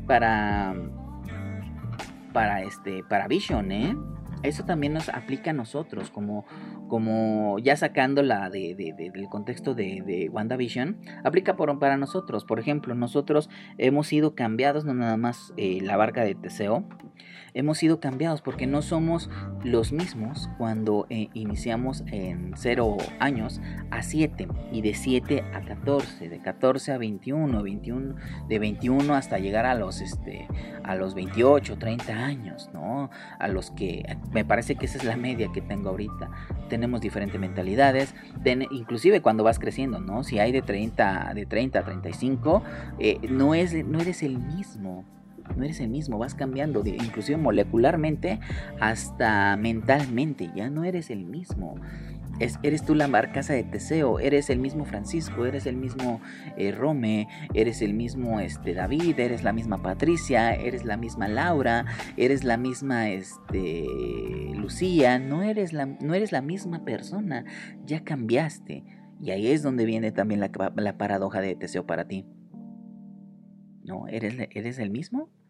Vision, Eso también nos aplica a nosotros, como ya sacándola del contexto de WandaVision, aplica para nosotros. Por ejemplo, nosotros hemos sido cambiados, no nada más la barca de Teseo. Hemos sido cambiados porque no somos los mismos cuando iniciamos en 0 años a 7, y de 7 a 14, de 14 a 21, de 21 hasta llegar a los 28, 30 años, ¿no? A los que me parece que esa es la media que tengo ahorita. Tenemos diferentes mentalidades, inclusive cuando vas creciendo, ¿no? Si hay de 30 a 35, no eres el mismo. No eres el mismo, vas cambiando, inclusive molecularmente, hasta mentalmente, ya no eres el mismo. Eres tú la barcaza de Teseo, eres el mismo Francisco, eres el mismo Rome, eres el mismo David, eres la misma Patricia, eres la misma Laura, eres la misma Lucía, no eres la misma persona, ya cambiaste. Y ahí es donde viene también la paradoja de Teseo para ti. ¿No? ¿Eres el mismo?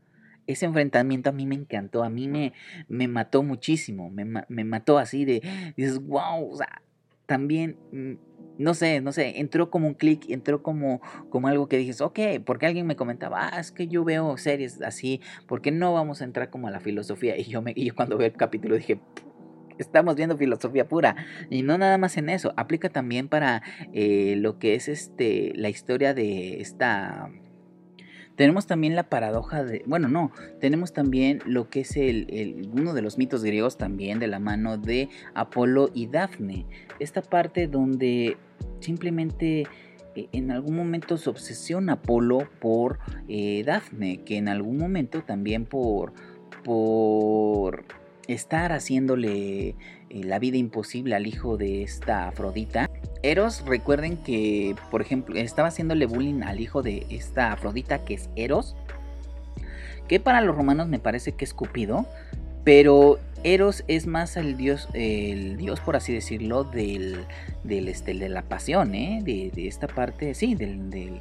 ese enfrentamiento a mí me encantó, a mí me mató muchísimo, me mató así dices, wow, o sea, también, no sé, entró como un clic, entró como algo que dices, ok, porque alguien me comentaba, es que yo veo series así, ¿por qué no vamos a entrar como a la filosofía? Y yo cuando veo el capítulo dije, estamos viendo filosofía pura, y no nada más en eso, aplica también para lo que es la historia de esta. Tenemos también la paradoja de, bueno, no, tenemos también lo que es uno de los mitos griegos también de la mano de Apolo y Dafne. Esta parte donde simplemente en algún momento se obsesiona Apolo por Dafne, que en algún momento también por estar haciéndole la vida imposible al hijo de esta Afrodita. Eros, recuerden que, por ejemplo, estaba haciéndole bullying al hijo de esta Afrodita, que es Eros, que para los romanos me parece que es Cupido, pero Eros es más el dios por así decirlo, de la pasión, de esta parte, sí, de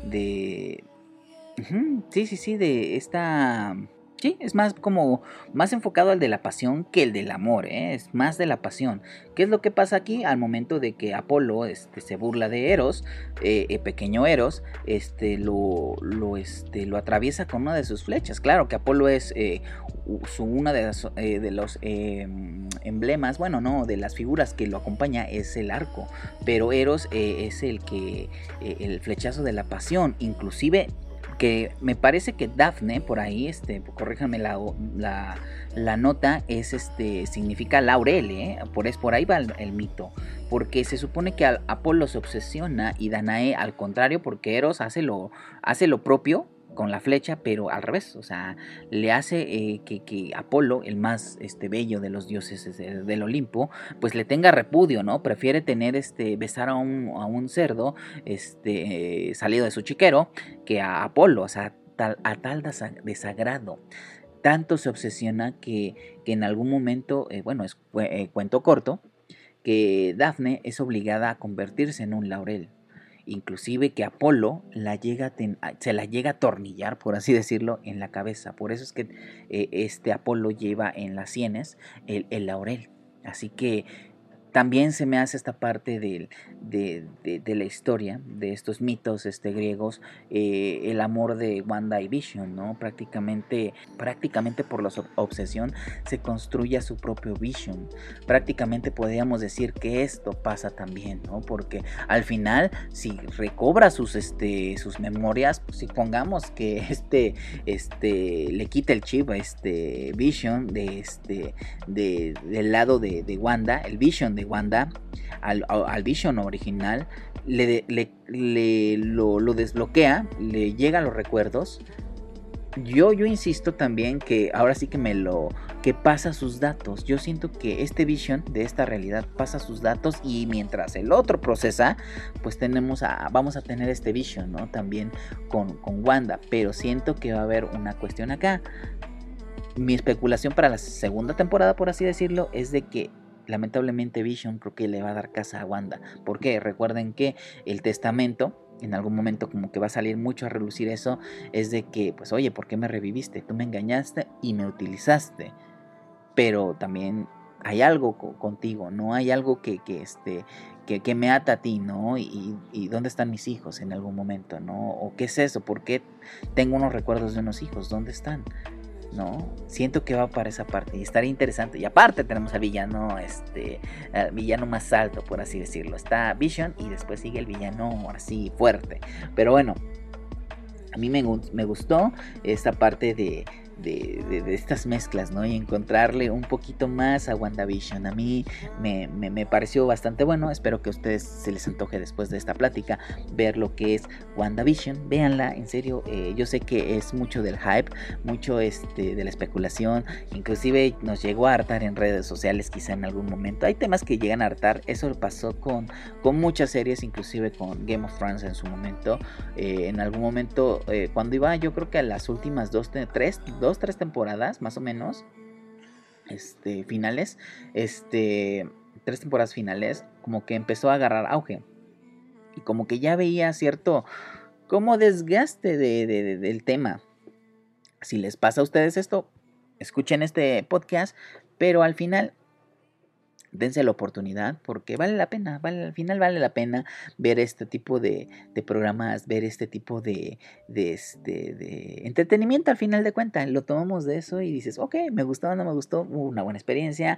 esta. Sí, es más enfocado al de la pasión que el del amor, es más de la pasión. ¿Qué es lo que pasa aquí? Al momento de que Apolo se burla de Eros, pequeño Eros, lo atraviesa con una de sus flechas. Claro que Apolo es una de los emblemas, bueno, no, de las figuras que lo acompaña es el arco, pero Eros es el flechazo de la pasión, inclusive. Que me parece que Dafne, por ahí, corríjame la nota, significa laurel, por ahí va el mito, porque se supone que Apolo se obsesiona y Danae al contrario, porque Eros hace lo propio con la flecha, pero al revés, o sea, le hace que Apolo, el más bello de los dioses del Olimpo, pues le tenga repudio, ¿no? Prefiere besar a un cerdo salido de su chiquero que a Apolo, o sea, a tal desagrado. Tanto se obsesiona que en algún momento, bueno, es cuento corto, que Dafne es obligada a convertirse en un laurel. Inclusive que Apolo se la llega a atornillar, por así decirlo, en la cabeza. Por eso es que Apolo lleva en las sienes el laurel. Así que también se me hace esta parte de la historia, de estos mitos griegos, el amor de Wanda y Vision, ¿no? Prácticamente por la obsesión se construye su propio Vision. Prácticamente podríamos decir que esto pasa también, ¿no? Porque al final, si recobra sus memorias, pues, si pongamos que le quita el chip Vision del lado de Wanda, el Vision de Wanda al Vision original, lo desbloquea, le llega a los recuerdos. Yo insisto también que ahora sí que pasa sus datos. Yo siento que este Vision de esta realidad pasa sus datos, y mientras el otro procesa, pues vamos a tener este Vision, ¿no? También con Wanda, pero siento que va a haber una cuestión acá. Mi especulación para la segunda temporada, por así decirlo, es de que lamentablemente Vision creo que le va a dar casa a Wanda. ¿Por qué? Recuerden que el testamento, en algún momento como que va a salir mucho a relucir eso, es de que, pues oye, ¿por qué me reviviste? Tú me engañaste y me utilizaste, pero también hay algo contigo, ¿no? Hay algo que me ata a ti, ¿no? Y ¿dónde están mis hijos en algún momento, ¿no? ¿O qué es eso? ¿Por qué tengo unos recuerdos de unos hijos? ¿Dónde están? ¿No? Siento que va para esa parte y estaría interesante. Y aparte tenemos al villano, al villano más alto, por así decirlo. Está Vision y después sigue el villano así fuerte. Pero bueno, a mí me gustó esta parte de estas mezclas, ¿no? Y encontrarle un poquito más a WandaVision. A mí me pareció bastante bueno. Espero que a ustedes se les antoje después de esta plática ver lo que es WandaVision. Véanla, en serio. Yo sé que es mucho del hype, mucho de la especulación. Inclusive nos llegó a hartar en redes sociales quizá en algún momento. Hay temas que llegan a hartar. Eso pasó con muchas series, inclusive con Game of Thrones en su momento. En algún momento, cuando iba, yo creo que a las últimas 3 temporadas más o menos finales, 3 temporadas finales, como que empezó a agarrar auge y como que ya veía cierto como desgaste del tema. Si les pasa a ustedes esto, escuchen este podcast, pero al final dense la oportunidad porque vale la pena, al final vale la pena ver este tipo de programas, ver este tipo de entretenimiento. Al final de cuentas lo tomamos de eso y dices, ok, me gustó o no me gustó, una buena experiencia,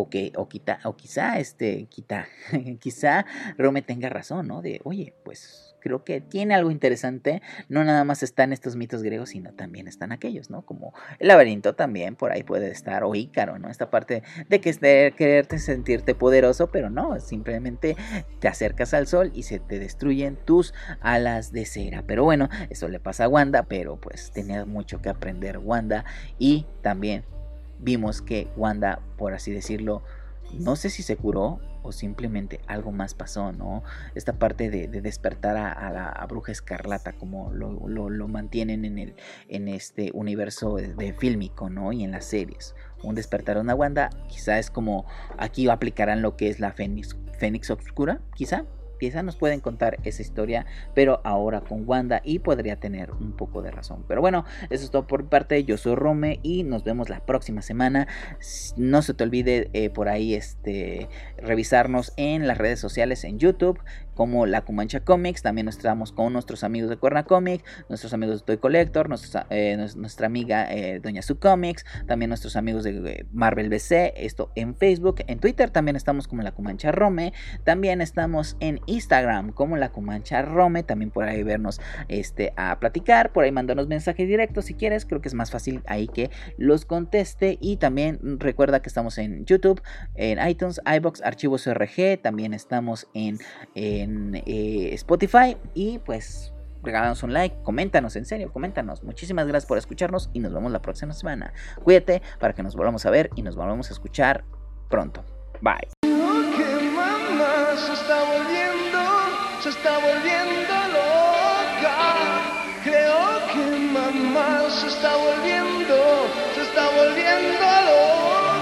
quizá Rome tenga razón, ¿no? De, oye, pues creo que tiene algo interesante, no nada más están estos mitos griegos, sino también están aquellos, ¿no? Como el laberinto también por ahí puede estar, o Ícaro, ¿no? Esta parte de que quererte sentirte poderoso, pero no, simplemente te acercas al sol y se te destruyen tus alas de cera. Pero bueno, eso le pasa a Wanda, pero pues tenía mucho que aprender Wanda, y también vimos que Wanda, por así decirlo, no sé si se curó o simplemente algo más pasó, ¿no? Esta parte de despertar a la Bruja Escarlata, como lo mantienen en este universo de fílmico, ¿no? Y en las series. Un despertar a una Wanda, quizá es como aquí aplicarán lo que es la Fénix Oscura, quizá nos pueden contar esa historia, pero ahora con Wanda, y podría tener un poco de razón. Pero bueno, eso es todo por mi parte. Yo soy Rome y nos vemos la próxima semana. No se te olvide por ahí revisarnos en las redes sociales, en YouTube como La Cumancha Comics. También estamos con nuestros amigos de Cuerna Comics, nuestros amigos de Toy Collector, nuestra amiga Doña Su Comics, también nuestros amigos de Marvel BC, esto en Facebook. En Twitter también estamos como La Cumancha Rome, también estamos en Instagram como La Cumancha Rome, también por ahí vernos a platicar, por ahí mandarnos mensajes directos si quieres, creo que es más fácil ahí que los conteste. Y también recuerda que estamos en YouTube, en iTunes, iVoox, Archivos RG, también estamos en Spotify, y pues regálanos un like, coméntanos, en serio, coméntanos. Muchísimas gracias por escucharnos y nos vemos la próxima semana. Cuídate para que nos volvamos a ver y nos volvamos a escuchar pronto. Bye. Se está volviendo loca. Creo que mamá se está volviendo loca.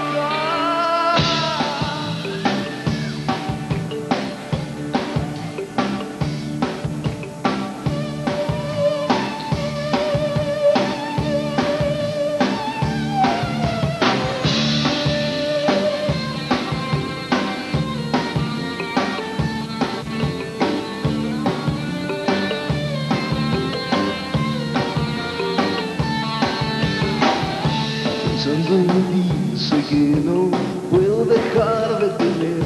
Pensando en ti, sé que no puedo dejar de tener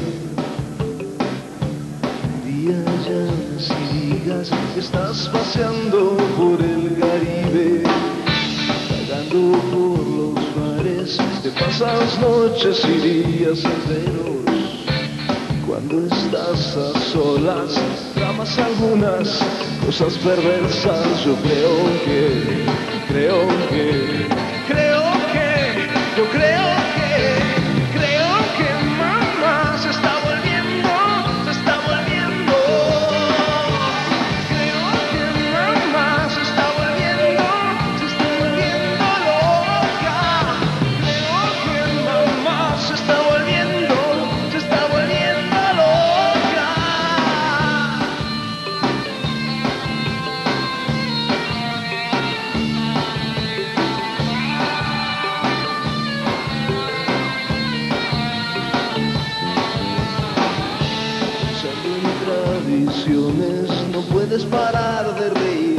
día llamas y digas que estás paseando por el Caribe, vagando por los mares, te pasas noches y días enteros. Cuando estás a solas, tramas algunas cosas perversas. Yo creo que mamá se está volviendo. Creo que mamá se está volviendo loca. Creo que mamá se está volviendo loca. No puedes parar de reír.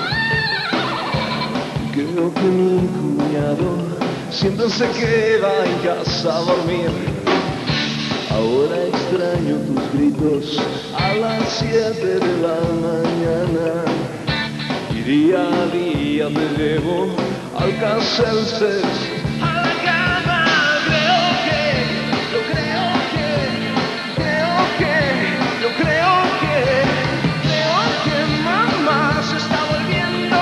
Creo que mi cuñado siempre se queda en casa a dormir. Ahora extraño tus gritos a las 7 de la mañana. Y día a día te llevo al Caselces, a la cama. Creo que mamá se está volviendo.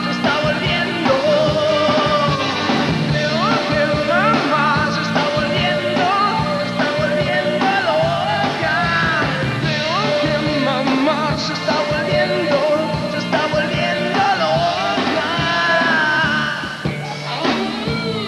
Creo que mamá se está volviendo loca. Creo que mamá se está volviendo loca.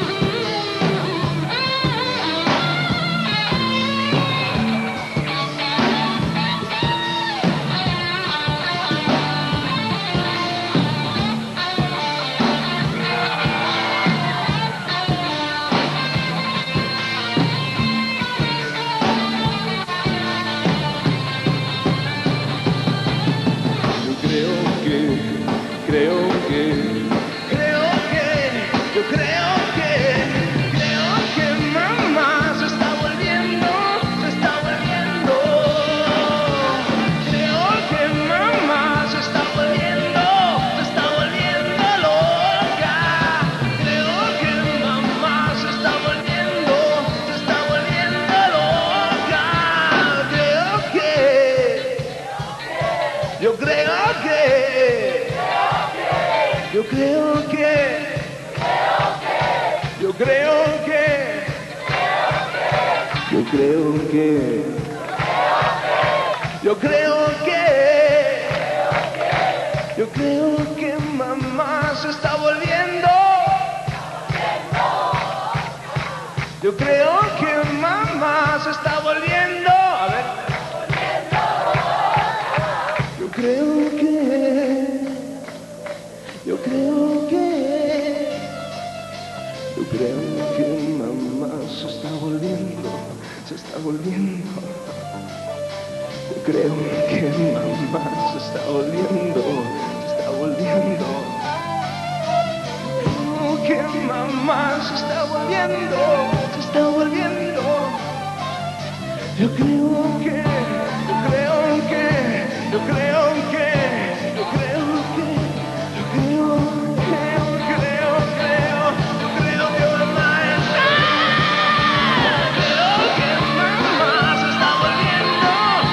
creo que, yo creo que, yo creo que, yo creo que, yo creo que mamá se está volviendo. Yo creo que mamá se está volviendo. A ver. Yo creo que, yo creo que mamá se está volviendo, se está volviendo. Yo creo que mamá se está volviendo, se está volviendo. Creo que mamá se está volviendo, se está volviendo. Yo creo que, yo creo que, yo creo que, yo creo que, yo creo que, yo creo que mamá está. Creo que mamá se está volviendo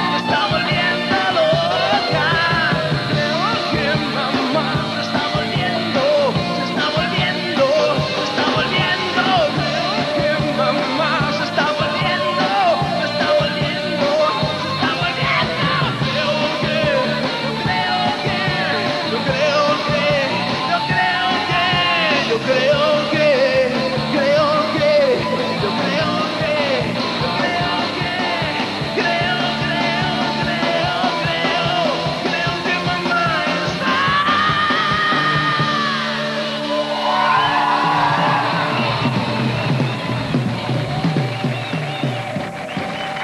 loca. Creo que mamá se está volviendo, se está volviendo, se está volviendo. Creo que mamá se está volviendo, se está volviendo, se está volviendo. Yo creo que, yo creo que, yo creo que, creo que, yo creo que, yo creo que, creo que mamá está.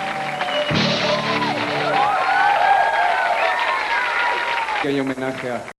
Pequeño homenaje a